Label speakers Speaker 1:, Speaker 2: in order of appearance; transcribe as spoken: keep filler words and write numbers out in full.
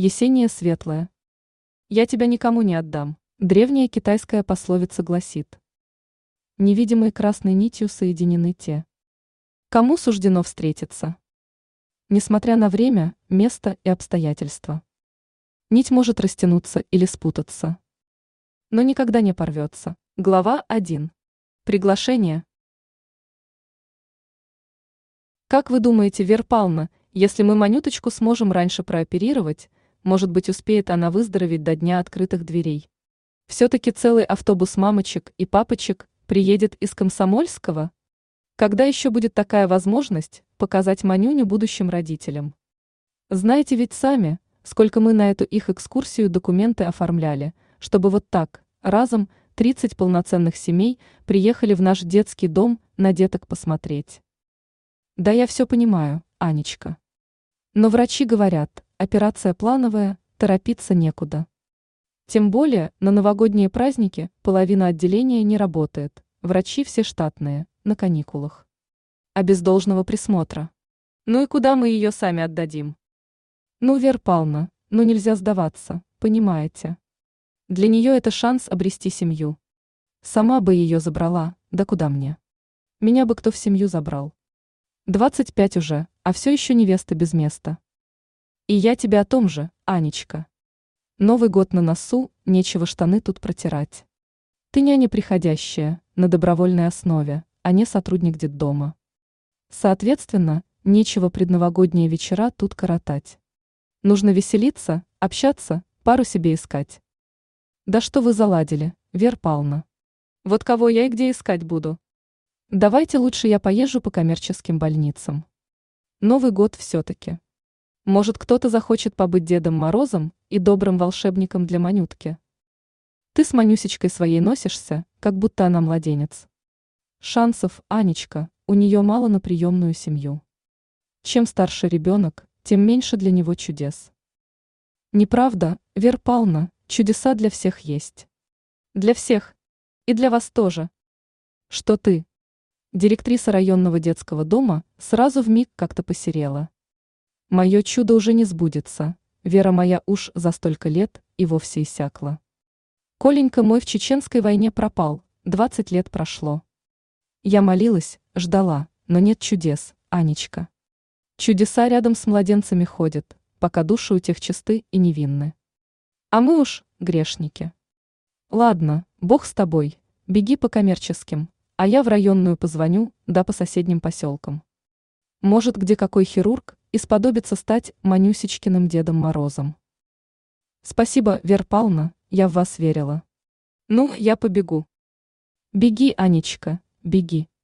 Speaker 1: Есения светлая. Я тебя никому не отдам. Древняя китайская пословица гласит. Невидимой красной нитью соединены те, кому суждено встретиться. Несмотря на время, место и обстоятельства. Нить может растянуться или спутаться, но никогда не порвется. Глава один. Приглашение. Как вы думаете, Вера Павловна, если мы Манюточку сможем раньше прооперировать, может быть, успеет она выздороветь до дня открытых дверей? Все-таки целый автобус мамочек и папочек приедет из Комсомольского? Когда еще будет такая возможность показать Манюню будущим родителям? Знаете ведь сами, сколько мы на эту их экскурсию документы оформляли, чтобы вот так, разом, тридцать полноценных семей приехали в наш детский дом на деток посмотреть. Да я все понимаю, Анечка. Но врачи говорят, операция плановая, торопиться некуда. Тем более, на новогодние праздники половина отделения не работает, врачи все штатные, на каникулах. А без должного присмотра. Ну и куда мы ее сами отдадим? Ну, Вера Павловна, ну нельзя сдаваться, понимаете. Для нее это шанс обрести семью. Сама бы ее забрала, да куда мне? Меня бы кто в семью забрал? Двадцать пять уже, а все еще невеста без места. И я тебе о том же, Анечка. Новый год на носу, нечего штаны тут протирать. Ты няня приходящая, на добровольной основе, а не сотрудник детдома. Соответственно, нечего предновогодние вечера тут коротать. Нужно веселиться, общаться, пару себе искать. Да что вы заладили, Вера Павловна? Вот кого я и где искать буду? Давайте лучше я поезжу по коммерческим больницам. Новый год все-таки. Может, кто-то захочет побыть Дедом Морозом и добрым волшебником для Манютки. Ты с Манюсечкой своей носишься, как будто она младенец. Шансов, Анечка, у нее мало на приемную семью. Чем старше ребенок, тем меньше для него чудес. Неправда, Вера Павловна, чудеса для всех есть. Для всех. И для вас тоже. Что ты? Директриса районного детского дома сразу вмиг как-то посерела. Мое чудо уже не сбудется, вера моя уж за столько лет и вовсе иссякла. Коленька мой в чеченской войне пропал, двадцать лет прошло. Я молилась, ждала, но нет чудес, Анечка. Чудеса рядом с младенцами ходят, пока души у тех чисты и невинны. А мы уж грешники. Ладно, Бог с тобой, беги по коммерческим, а я в районную позвоню, да по соседним поселкам. Может, где какой хирург и сподобится стать Манюсечкиным Дедом Морозом. Спасибо, Вера Павловна, я в вас верила. Ну, я побегу. Беги, Анечка, беги.